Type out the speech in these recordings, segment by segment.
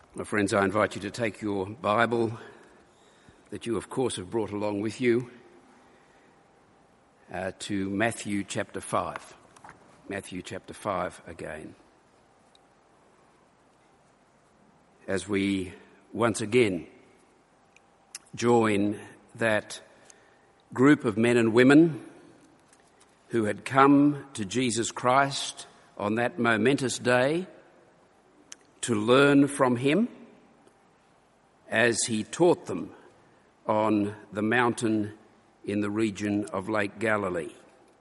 My friends, I invite you to take your Bible that you, of course, have brought along with you to Matthew chapter 5. Matthew chapter 5 again. As we once again join that group of men and women who had come to Jesus Christ on that momentous day to learn from him as he taught them on the mountain in the region of Lake Galilee.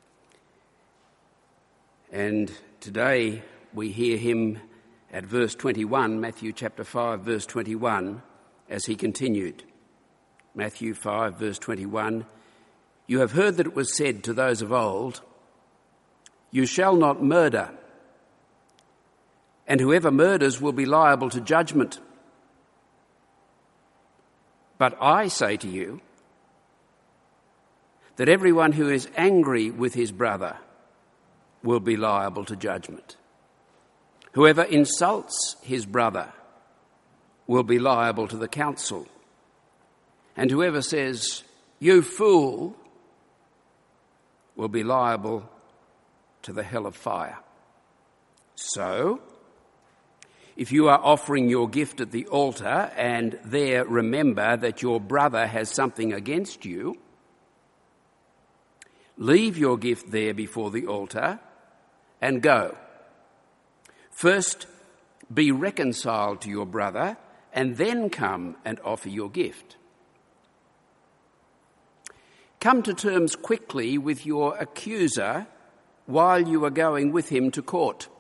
And today we hear him at verse 21, Matthew chapter 5, verse 21, as he continued. Matthew 5, verse 21, "You have heard that it was said to those of old, 'You shall not murder,' and whoever murders will be liable to judgment. But I say to you that everyone who is angry with his brother will be liable to judgment. Whoever insults his brother will be liable to the council. And whoever says, 'You fool,' will be liable to the hell of fire. So, if you are offering your gift at the altar and there remember that your brother has something against you, leave your gift there before the altar and go. First, be reconciled to your brother and then come and offer your gift. Come to terms quickly with your accuser while you are going with him to court,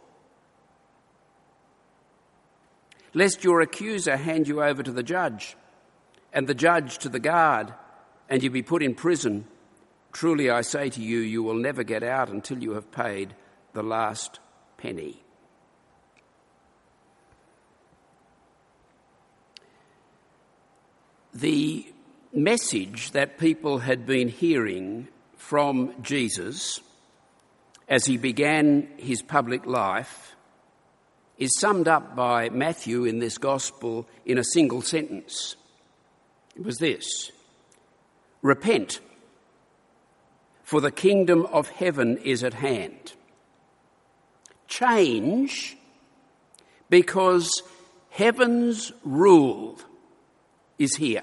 lest your accuser hand you over to the judge, and the judge to the guard, and you be put in prison. Truly I say to you, you will never get out until you have paid the last penny." The message that people had been hearing from Jesus as he began his public life is summed up by Matthew in this gospel in a single sentence. It was this: "Repent, for the kingdom of heaven is at hand." Change, because heaven's rule is here.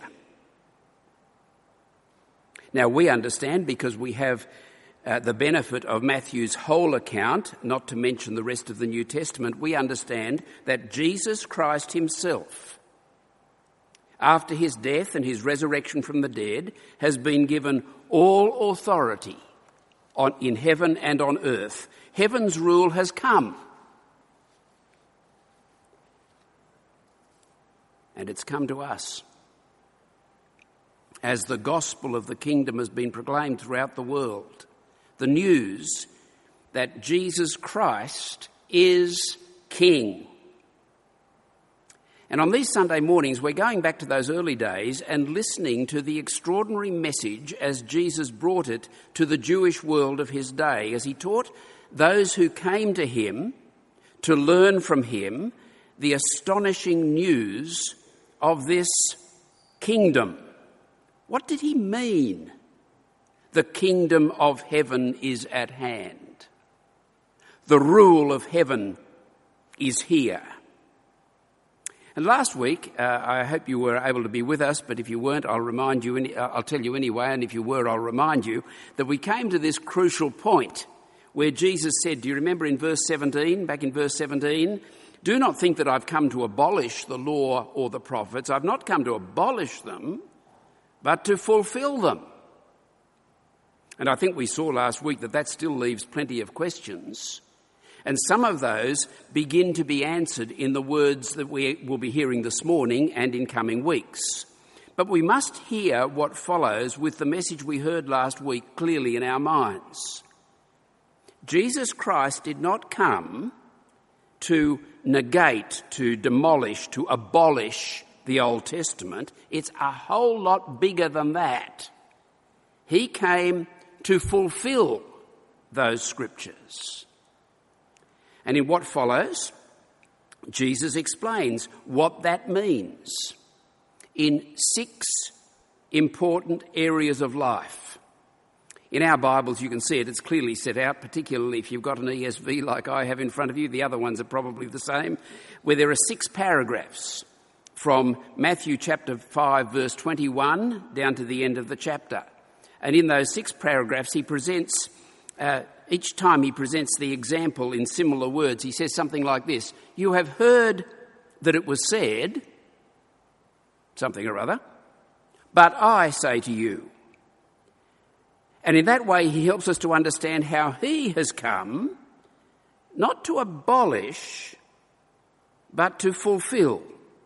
Now we understand, because we have the benefit of Matthew's whole account, not to mention the rest of the New Testament, we understand that Jesus Christ himself, after his death and his resurrection from the dead, has been given all authority in heaven and on earth. Heaven's rule has come. And it's come to us as the gospel of the kingdom has been proclaimed throughout the world. The news that Jesus Christ is King. And on these Sunday mornings, we're going back to those early days and listening to the extraordinary message as Jesus brought it to the Jewish world of his day, as he taught those who came to him to learn from him the astonishing news of this kingdom. What did he mean? The kingdom of heaven is at hand. The rule of heaven is here. And last week, I hope you were able to be with us, but if you weren't, I'll tell you anyway, and if you were, I'll remind you that we came to this crucial point where Jesus said, do you remember in verse 17, back in verse 17, "Do not think that I've come to abolish the law or the prophets. I've not come to abolish them, but to fulfill them." And I think we saw last week that still leaves plenty of questions. And some of those begin to be answered in the words that we will be hearing this morning and in coming weeks. But we must hear what follows with the message we heard last week clearly in our minds. Jesus Christ did not come to negate, to demolish, to abolish the Old Testament. It's a whole lot bigger than that. He came to fulfill those scriptures. And in what follows, Jesus explains what that means in 6 important areas of life. In our Bibles, you can see it. It's clearly set out, particularly if you've got an ESV like I have in front of you. The other ones are probably the same, where there are 6 paragraphs from Matthew chapter 5, verse 21 down to the end of the chapter. And in those 6 paragraphs, he presents, each time he presents the example in similar words, he says something like this: "You have heard that it was said," something or other, "but I say to you." And in that way, he helps us to understand how he has come, not to abolish, but to fulfill.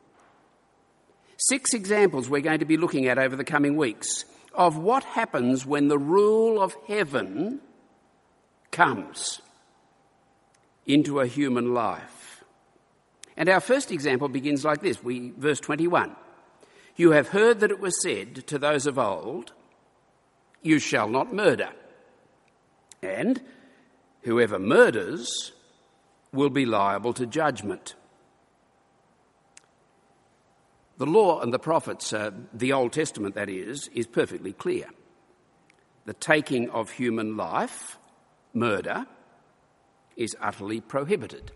6 examples we're going to be looking at over the coming weeks of what happens when the rule of heaven comes into a human life. And our first example begins like this, verse 21. "You have heard that it was said to those of old, 'You shall not murder,' and whoever murders will be liable to judgment." The law and the prophets, the Old Testament that is perfectly clear. The taking of human life, murder, is utterly prohibited.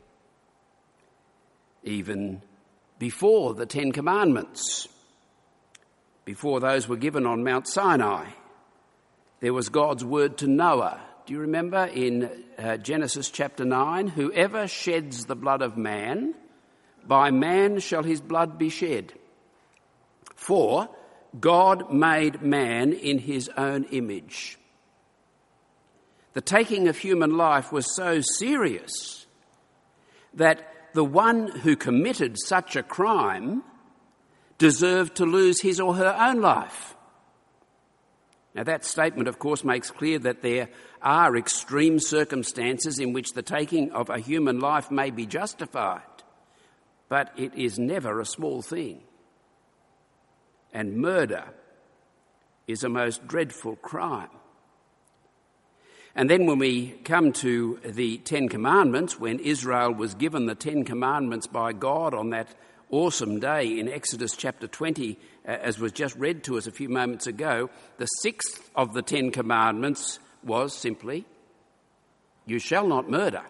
Even before the 10 Commandments, before those were given on Mount Sinai, there was God's word to Noah. Do you remember in Genesis chapter 9? "Whoever sheds the blood of man, by man shall his blood be shed. For God made man in his own image." The taking of human life was so serious that the one who committed such a crime deserved to lose his or her own life. Now, that statement, of course, makes clear that there are extreme circumstances in which the taking of a human life may be justified, but it is never a small thing. And murder is a most dreadful crime. And then when we come to the 10 Commandments, when Israel was given the 10 Commandments by God on that awesome day in Exodus chapter 20, as was just read to us a few moments ago, the 6th of the 10 Commandments was simply, "You shall not murder."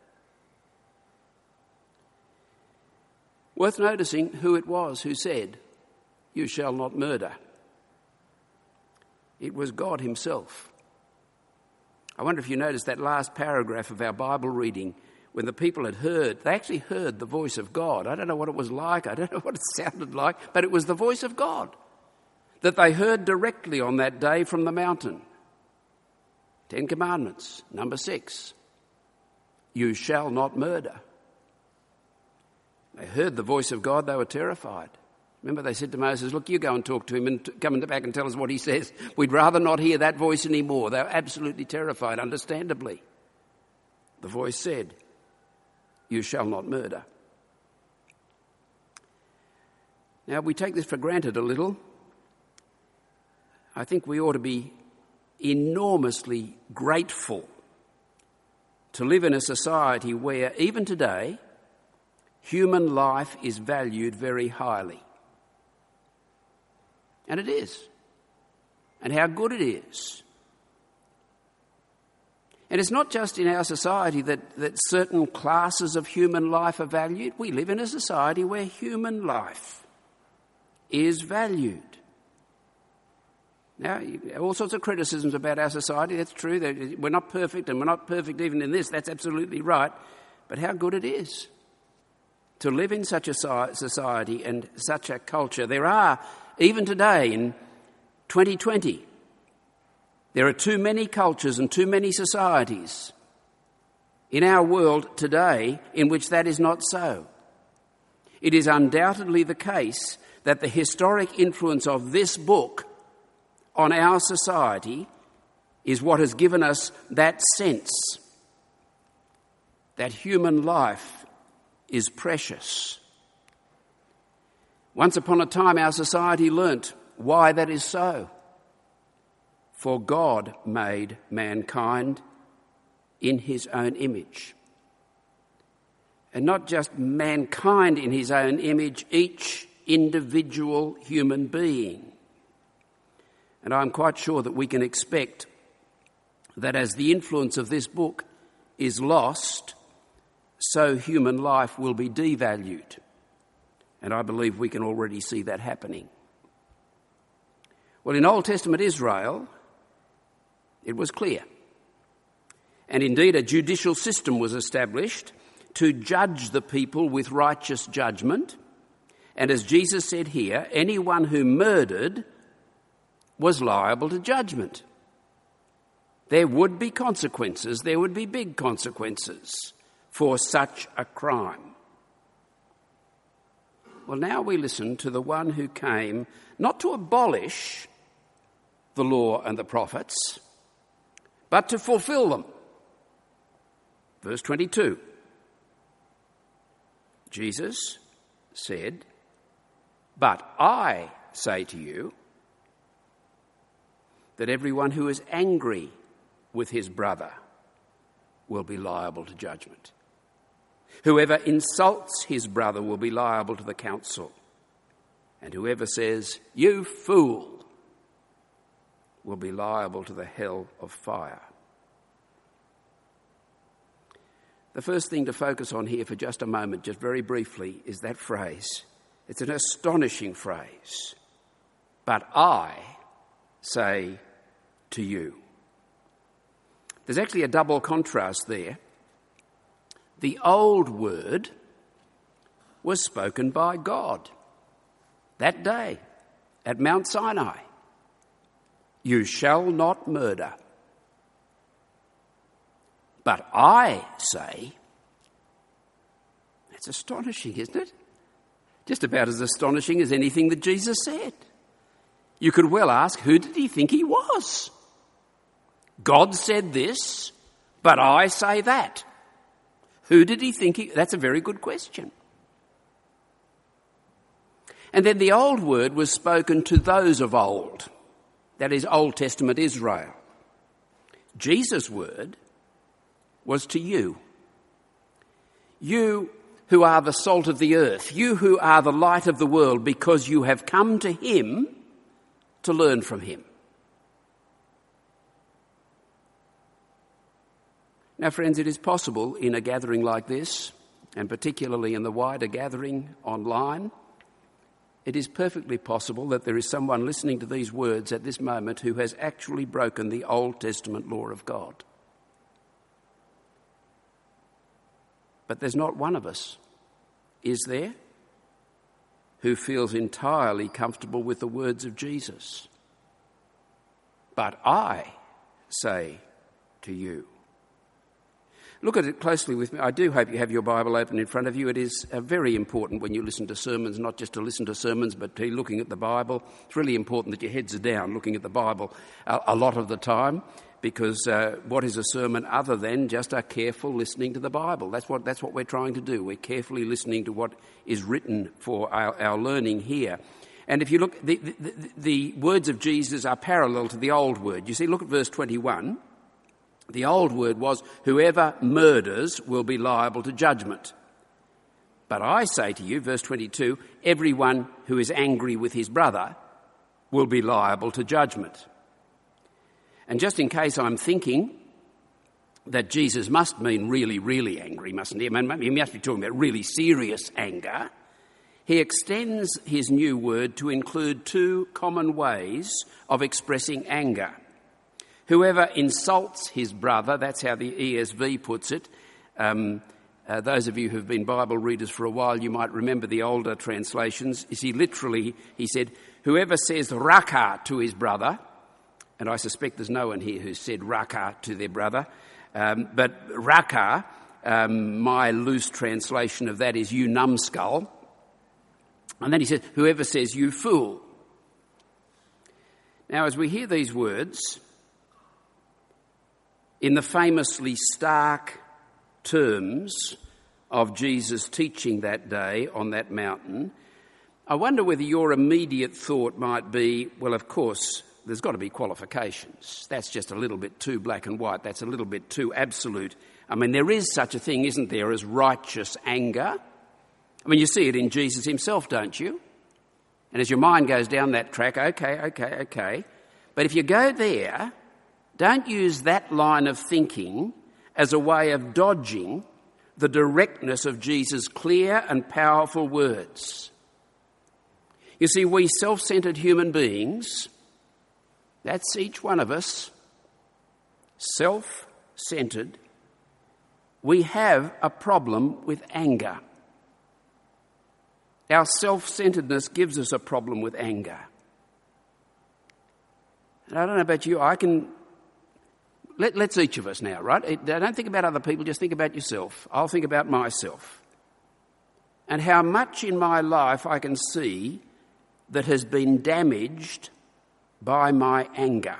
Worth noticing who it was who said, "You shall not murder." It was God himself. I wonder if you noticed that last paragraph of our Bible reading, when the people had heard, they actually heard the voice of God. I don't know what it was like, I don't know what it sounded like, but it was the voice of God that they heard directly on that day from the mountain. 10 Commandments, number 6. "You shall not murder." They heard the voice of God, they were terrified. Remember, they said to Moses, "Look, you go and talk to him and come back and tell us what he says. We'd rather not hear that voice anymore." They were absolutely terrified, understandably. The voice said, "You shall not murder." Now, we take this for granted a little. I think we ought to be enormously grateful to live in a society where, even today, human life is valued very highly. And it is. And how good it is. And it's not just in our society that certain classes of human life are valued. We live in a society where human life is valued. Now, all sorts of criticisms about our society, that's true. We're not perfect, and we're not perfect even in this. That's absolutely right. But how good it is to live in such a society and such a culture. There are, even today in 2020, there are too many cultures and too many societies in our world today in which that is not so. It is undoubtedly the case that the historic influence of this book on our society is what has given us that sense that human life is precious. Once upon a time, our society learnt why that is so. For God made mankind in his own image. And not just mankind in his own image, each individual human being. And I'm quite sure that we can expect that as the influence of this book is lost, so human life will be devalued. And I believe we can already see that happening. Well, in Old Testament Israel, it was clear. And indeed, a judicial system was established to judge the people with righteous judgment. And as Jesus said here, anyone who murdered was liable to judgment. There would be consequences, there would be big consequences for such a crime. Well, now we listen to the one who came not to abolish the law and the prophets, but to fulfill them. Verse 22. Jesus said, "But I say to you that everyone who is angry with his brother will be liable to judgment. Whoever insults his brother will be liable to the council. And whoever says, 'You fool,' will be liable to the hell of fire." The first thing to focus on here for just a moment, just very briefly, is that phrase. It's an astonishing phrase. "But I say to you." There's actually a double contrast there. The old word was spoken by God that day at Mount Sinai. "You shall not murder." But I say, that's astonishing, isn't it? Just about as astonishing as anything that Jesus said. You could well ask, who did he think he was? God said this, but I say that. Who did he think he... That's a very good question. And then the old word was spoken to those of old. That is Old Testament Israel. Jesus' word was to you. You who are the salt of the earth, you who are the light of the world, because you have come to him to learn from him. Now, friends, it is possible in a gathering like this, and particularly in the wider gathering online, it is perfectly possible that there is someone listening to these words at this moment who has actually broken the Old Testament law of God. But there's not one of us, is there, who feels entirely comfortable with the words of Jesus. But I say to you. Look at it closely with me. I do hope you have your Bible open in front of you. It is very important when you listen to sermons, not just to listen to sermons, but to be looking at the Bible. It's really important that your heads are down looking at the Bible a lot of the time, because what is a sermon other than just a careful listening to the Bible? That's what we're trying to do. We're carefully listening to what is written for our learning here. And if you look, the words of Jesus are parallel to the old word. You see, look at verse 21. The old word was, "Whoever murders will be liable to judgment. But I say to you," verse 22, "everyone who is angry with his brother will be liable to judgment." And just in case I'm thinking that Jesus must mean really, really angry, mustn't he? I mean, he must be talking about really serious anger. He extends his new word to include two common ways of expressing anger. Whoever insults his brother, that's how the ESV puts it. Those of you who've been Bible readers for a while, you might remember the older translations. He said, whoever says raka to his brother, and I suspect there's no one here who's said raka to their brother, but raka, my loose translation of that is you numbskull. And then he said, whoever says you fool. Now, as we hear these words, in the famously stark terms of Jesus' teaching that day on that mountain, I wonder whether your immediate thought might be, well, of course, there's got to be qualifications. That's just a little bit too black and white. That's a little bit too absolute. I mean, there is such a thing, isn't there, as righteous anger? I mean, you see it in Jesus himself, don't you? And as your mind goes down that track, okay. But if you go there, don't use that line of thinking as a way of dodging the directness of Jesus' clear and powerful words. You see, we self-centred human beings, that's each one of us, self-centred, we have a problem with anger. Our self-centredness gives us a problem with anger. And I don't know about you, let's each of us now, right? Don't think about other people, just think about yourself. I'll think about myself. And how much in my life I can see that has been damaged by my anger.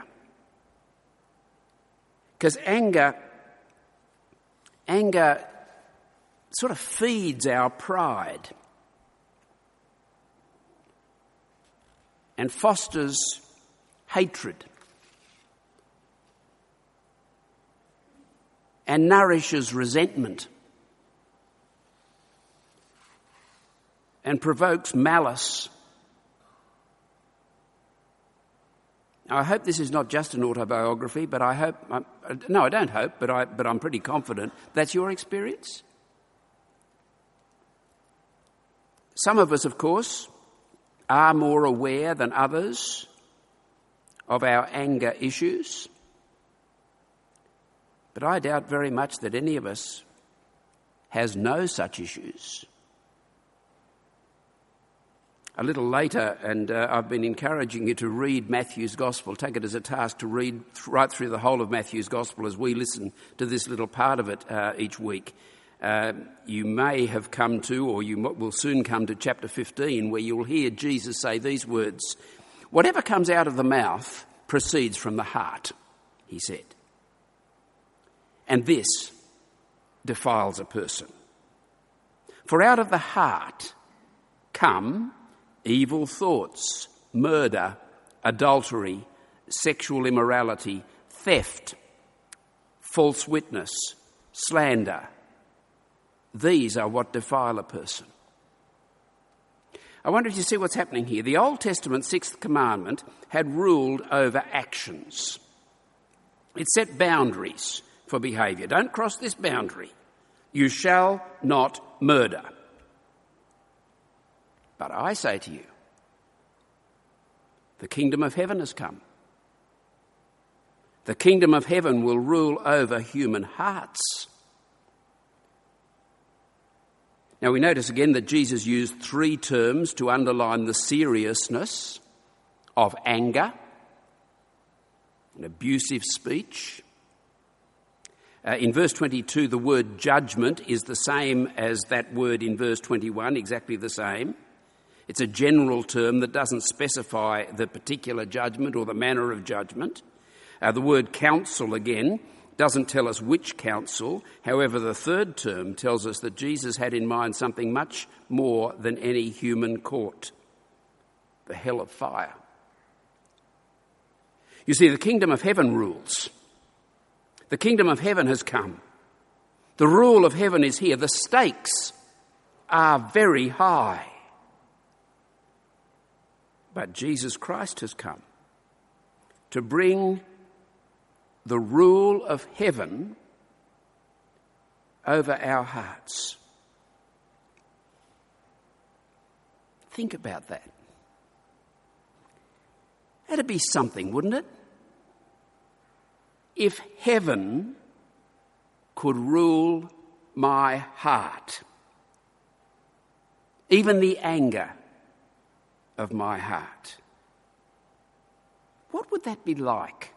Because anger sort of feeds our pride and fosters hatred and nourishes resentment and provokes malice. Now, I hope this is not just an autobiography, but I don't hope, but I'm pretty confident that's your experience. Some of us, of course, are more aware than others of our anger issues, but I doubt very much that any of us has no such issues. A little later, and I've been encouraging you to read Matthew's Gospel, take it as a task to read right through the whole of Matthew's Gospel as we listen to this little part of it each week. You may have come to, or you will soon come to chapter 15, where you'll hear Jesus say these words, "Whatever comes out of the mouth proceeds from the heart," he said. "And this defiles a person. For out of the heart come evil thoughts, murder, adultery, sexual immorality, theft, false witness, slander. These are what defile a person." I wonder if you see what's happening here. The Old Testament sixth commandment had ruled over actions. It set boundaries for behaviour. Don't cross this boundary. You shall not murder. But I say to you, the kingdom of heaven has come. The kingdom of heaven will rule over human hearts. Now we notice again that Jesus used three terms to underline the seriousness of anger and abusive speech. In verse 22, the word judgment is the same as that word in verse 21, exactly the same. It's a general term that doesn't specify the particular judgment or the manner of judgment. The word counsel, again, doesn't tell us which counsel. However, the third term tells us that Jesus had in mind something much more than any human court: the hell of fire. You see, the kingdom of heaven rules. The kingdom of heaven has come. The rule of heaven is here. The stakes are very high. But Jesus Christ has come to bring the rule of heaven over our hearts. Think about that. That'd be something, wouldn't it? If heaven could rule my heart, even the anger of my heart, what would that be like?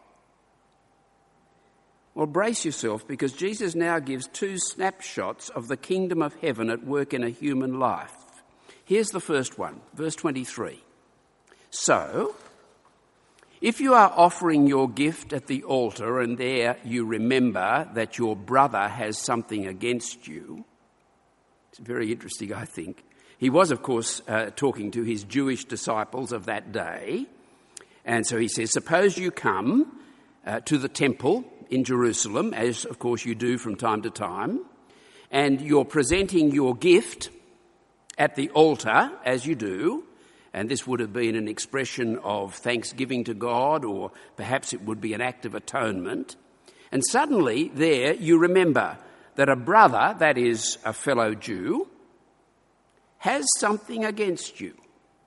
Well, brace yourself, because Jesus now gives two snapshots of the kingdom of heaven at work in a human life. Here's the first one, verse 23. "So, if you are offering your gift at the altar and there you remember that your brother has something against you," it's very interesting, I think. He was, of course, talking to his Jewish disciples of that day. And so he says, suppose you come to the temple in Jerusalem, as of course you do from time to time, and you're presenting your gift at the altar, as you do, and this would have been an expression of thanksgiving to God, or perhaps it would be an act of atonement. And suddenly there you remember that a brother, that is a fellow Jew, has something against you.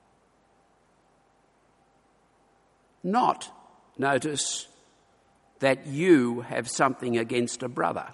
Not, notice, that you have something against a brother.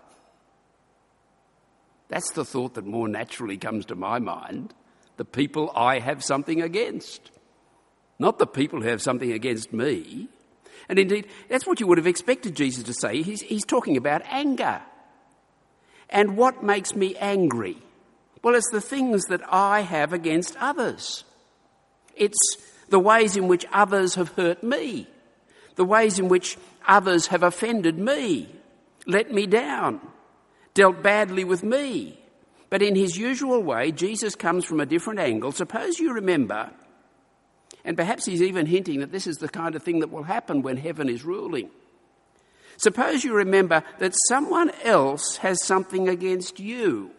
That's the thought that more naturally comes to my mind. The people I have something against. Not the people who have something against me. And indeed, that's what you would have expected Jesus to say. He's talking about anger. And what makes me angry? Well, it's the things that I have against others. It's the ways in which others have hurt me. The ways in which others have offended me, let me down, dealt badly with me. But in his usual way, Jesus comes from a different angle. Suppose you remember, and perhaps he's even hinting that this is the kind of thing that will happen when heaven is ruling. Suppose you remember that someone else has something against you.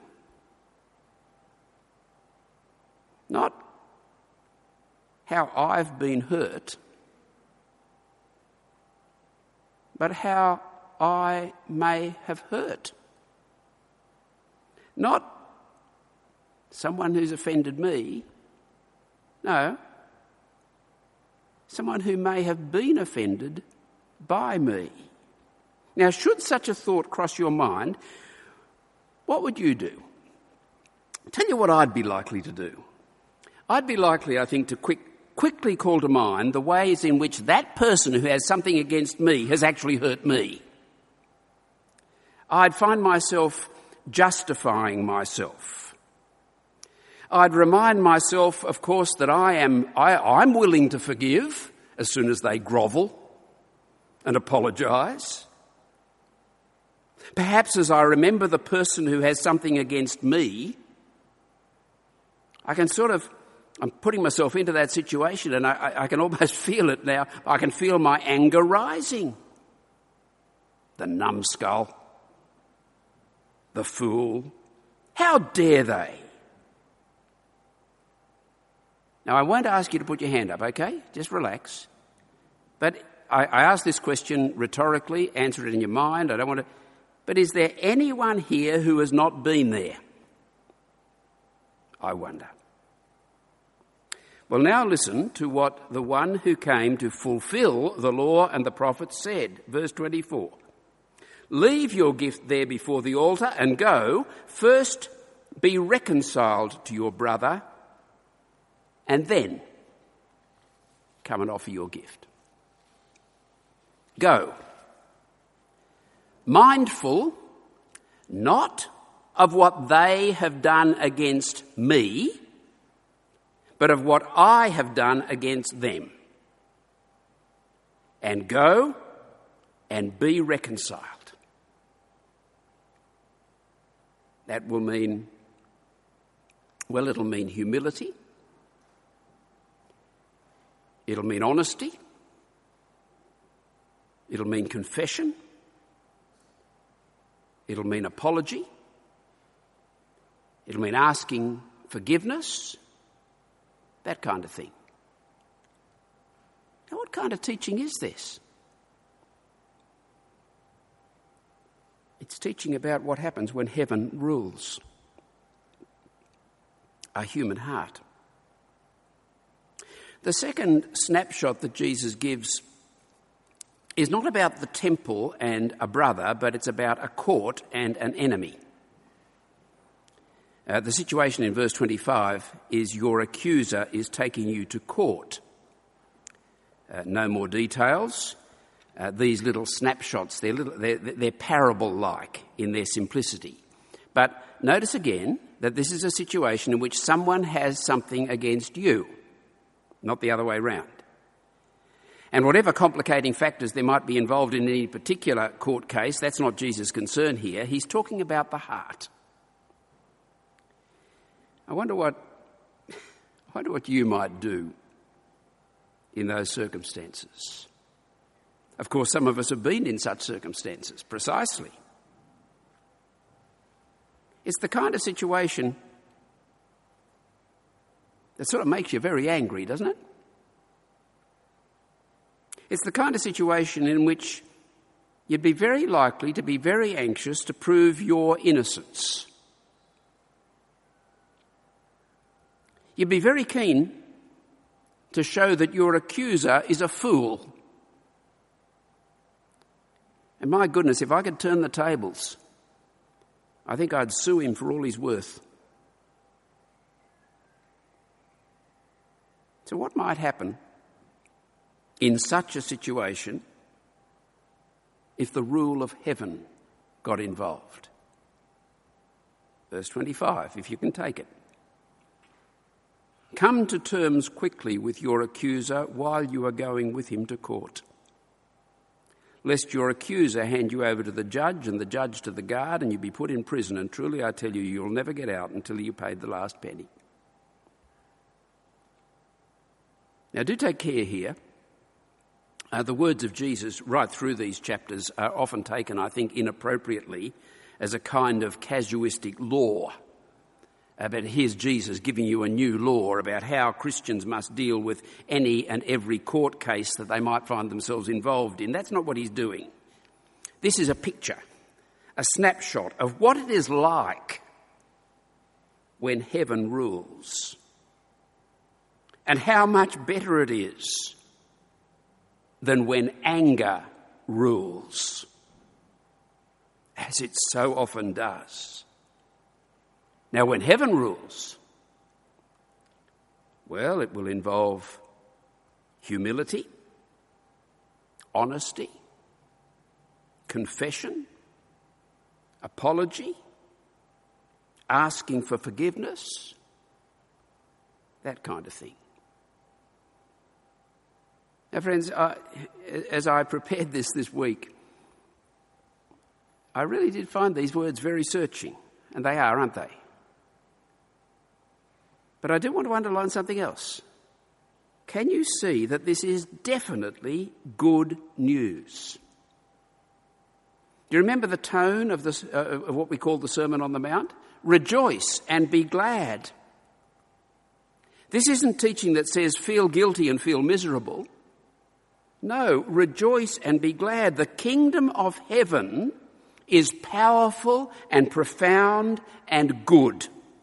Not how I've been hurt, but how I may have hurt. Not someone who's offended me. No, someone who may have been offended by me. Now, should such a thought cross your mind, what would you do? I'll tell you what I'd be likely to do. I'd be likely, I think, to quickly call to mind the ways in which that person who has something against me has actually hurt me. I'd find myself justifying myself. I'd remind myself, of course, that I'm willing to forgive as soon as they grovel and apologise. Perhaps as I remember the person who has something against me, I'm putting myself into that situation, and I can almost feel it now. I can feel my anger rising. The numbskull. The fool. How dare they? Now, I won't ask you to put your hand up, okay? Just relax. But I ask this question rhetorically, answer it in your mind. I don't want to... But is there anyone here who has not been there? I wonder. Well, now listen to what the one who came to fulfill the law and the prophets said. Verse 24. Leave your gift there before the altar and go. First be reconciled to your brother and then come and offer your gift. Go. Mindful not of what they have done against me, but of what I have done against them. And go and be reconciled. That will mean, well, it'll mean humility. It'll mean honesty. It'll mean confession. It'll mean apology. It'll mean asking forgiveness. That kind of thing. Now, what kind of teaching is this? It's teaching about what happens when heaven rules a human heart. The second snapshot that Jesus gives is not about the temple and a brother, but it's about a court and an enemy. The situation in verse 25 is your accuser is taking you to court. No more details. These little snapshots, they're parable-like in their simplicity. But notice again that this is a situation in which someone has something against you, not the other way round. And whatever complicating factors there might be involved in any particular court case, that's not Jesus' concern here. He's talking about the heart. I wonder what you might do in those circumstances. Of course, some of us have been in such circumstances, precisely. It's the kind of situation that sort of makes you very angry, doesn't it? It's the kind of situation in which you'd be very likely to be very anxious to prove your innocence. You'd be very keen to show that your accuser is a fool. And my goodness, if I could turn the tables, I think I'd sue him for all he's worth. So what might happen in such a situation if the rule of heaven got involved? Verse 25, if you can take it. Come to terms quickly with your accuser while you are going with him to court, lest your accuser hand you over to the judge and the judge to the guard and you be put in prison, and truly I tell you, you'll never get out until you paid the last penny. Now do take care here. The words of Jesus right through these chapters are often taken, I think, inappropriately as a kind of casuistic law. But here's Jesus giving you a new law about how Christians must deal with any and every court case that they might find themselves involved in. That's not what he's doing. This is a picture, a snapshot of what it is like when heaven rules, and how much better it is than when anger rules, as it so often does. Now, when heaven rules, well, it will involve humility, honesty, confession, apology, asking for forgiveness, that kind of thing. Now, friends, as I prepared this week, I really did find these words very searching, and they are, aren't they? But I do want to underline something else. Can you see that this is definitely good news? Do you remember the tone of what we call the Sermon on the Mount? Rejoice and be glad. This isn't teaching that says feel guilty and feel miserable. No, rejoice and be glad. The kingdom of heaven is powerful and profound and good.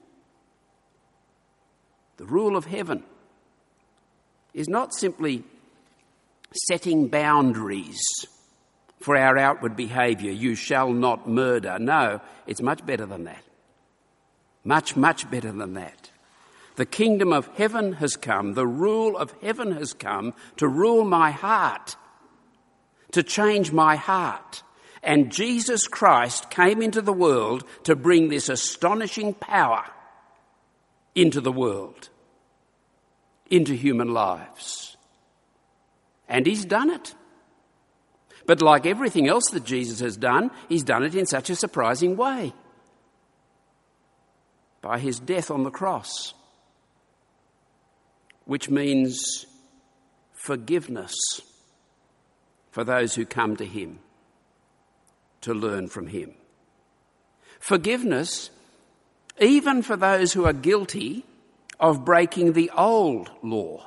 The rule of heaven is not simply setting boundaries for our outward behaviour. You shall not murder. No, it's much better than that. Much, much better than that. The kingdom of heaven has come, the rule of heaven has come to rule my heart, to change my heart. And Jesus Christ came into the world to bring this astonishing power into the world, into human lives. And he's done it. But like everything else that Jesus has done, he's done it in such a surprising way. By his death on the cross, which means forgiveness for those who come to him to learn from him. Forgiveness even for those who are guilty of breaking the old law.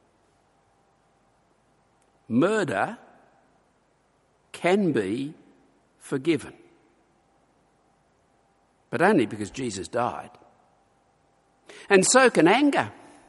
Murder can be forgiven, but only because Jesus died. And so can anger,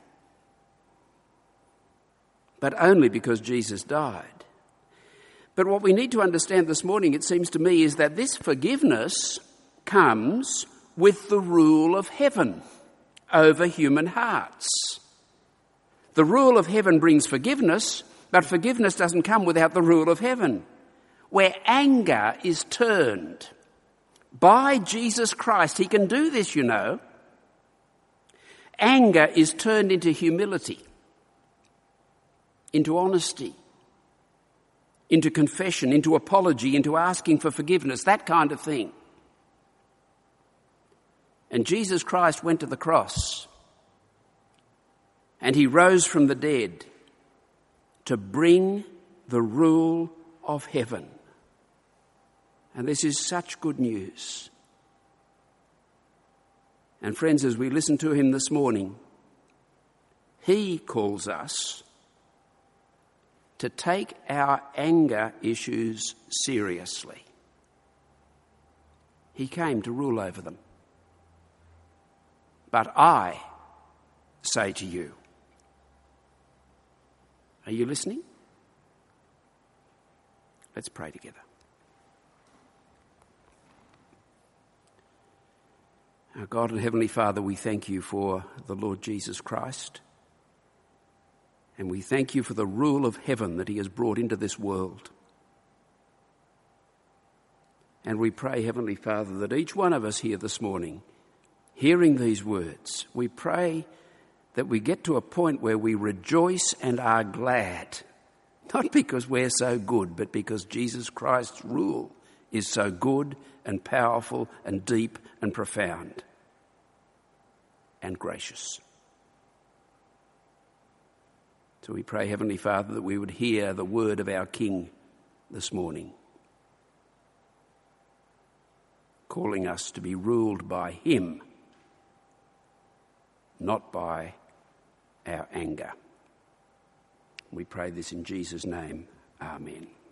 but only because Jesus died. But what we need to understand this morning, it seems to me, is that this forgiveness comes with the rule of heaven over human hearts. The rule of heaven brings forgiveness, but forgiveness doesn't come without the rule of heaven. Where anger is turned by Jesus Christ, he can do this, you know. Anger is turned into humility, into honesty, into confession, into apology, into asking for forgiveness, that kind of thing. And Jesus Christ went to the cross and he rose from the dead to bring the rule of heaven. And this is such good news. And friends, as we listen to him this morning, he calls us to take our anger issues seriously. He came to rule over them. But I say to you, are you listening? Let's pray together. Our God and Heavenly Father, we thank you for the Lord Jesus Christ. And we thank you for the rule of heaven that he has brought into this world. And we pray, Heavenly Father, that each one of us here this morning, hearing these words, we pray that we get to a point where we rejoice and are glad, not because we're so good, but because Jesus Christ's rule is so good and powerful and deep and profound and gracious. So we pray, Heavenly Father, that we would hear the word of our King this morning, calling us to be ruled by him, not by our anger. We pray this in Jesus' name. Amen.